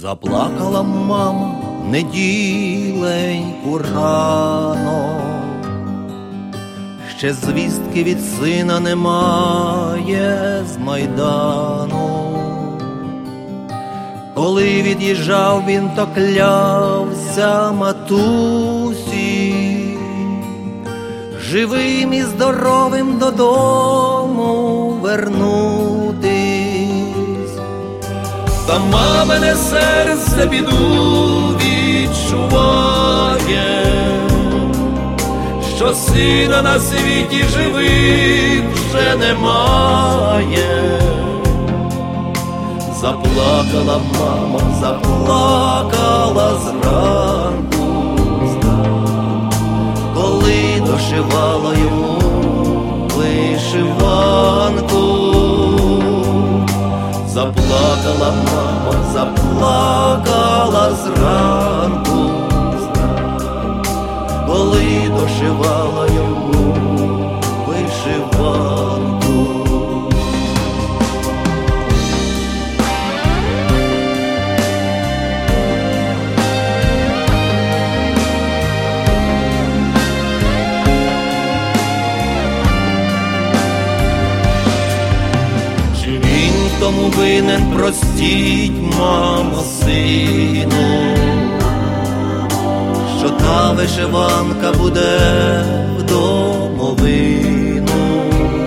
Заплакала мама неділеньку рано, ще звістки від сина немає з Майдану. Коли від'їжджав він, то клявся матусі, живим і здоровим додому вернутись. Та мамине серце біду відчуває, що сина на світі живих вже немає. Заплакала мама, заплакала зранку, коли дошивала йому вишиванку. Заплакала мама, заплакала зранку, коли дошивала йому вишиванку. Тому винен, простіть, мамо, сину, що та вишиванка буде в домовину.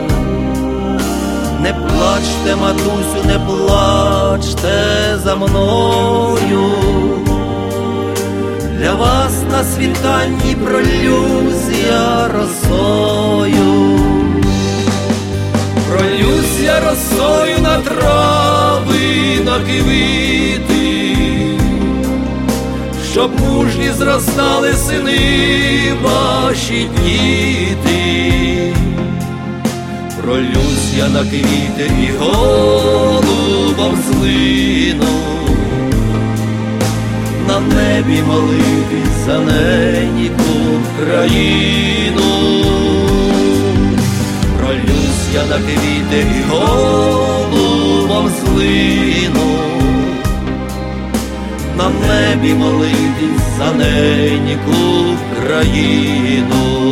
Не плачте, матусю, не плачте за мною, для вас на світанні пролюсь я росою. Пролюсь я росою на трави, на квіти, щоб мужні зростали сини ваші діти. Пролюсь я на квіти і голубом злину, на небі молитись за неньку країну. Пролюсь я на квіти і голубом злину, на небі молитись за неньку країну.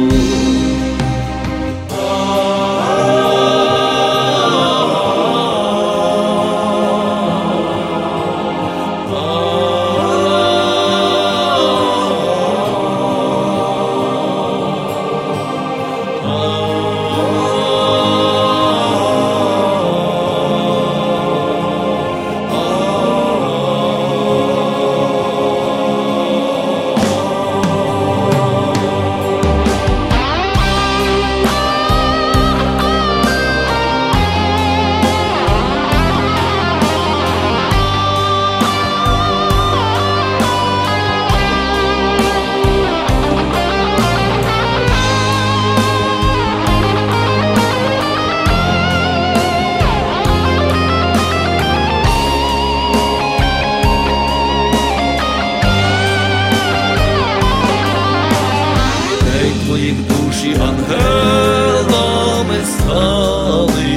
Твоїх душі ангелами стали,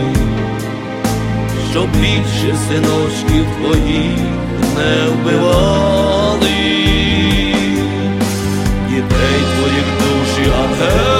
щоб більше синочків твоїх не вбивали. Дітей твоїх душі ангелами